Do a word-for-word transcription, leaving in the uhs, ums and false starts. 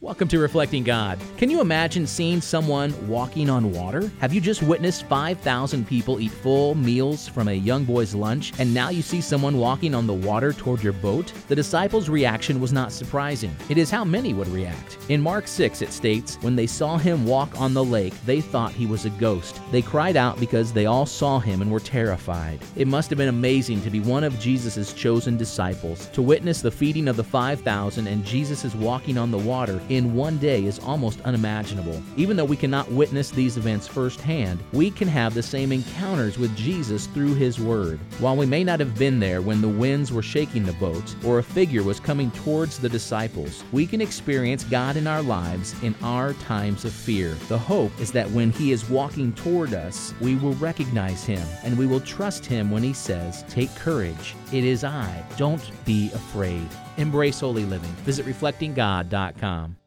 Welcome to Reflecting God. Can you imagine seeing someone walking on water? Have you just witnessed five thousand people eat full meals from a young boy's lunch, and now you see someone walking on the water toward your boat? The disciples' reaction was not surprising. It is how many would react. In Mark six, it states, "When they saw him walk on the lake, they thought he was a ghost. They cried out because they all saw him and were terrified." It must have been amazing to be one of Jesus' chosen disciples. To witness the feeding of the five thousand and Jesus is walking on the water in one day is almost unimaginable. Even though we cannot witness these events firsthand, we can have the same encounters with Jesus through His Word. While we may not have been there when the winds were shaking the boat or a figure was coming towards the disciples, we can experience God in our lives in our times of fear. The hope is that when He is walking toward us, we will recognize Him and we will trust Him when He says, "Take courage, it is I, don't be afraid." Embrace holy living. Visit reflecting god dot com.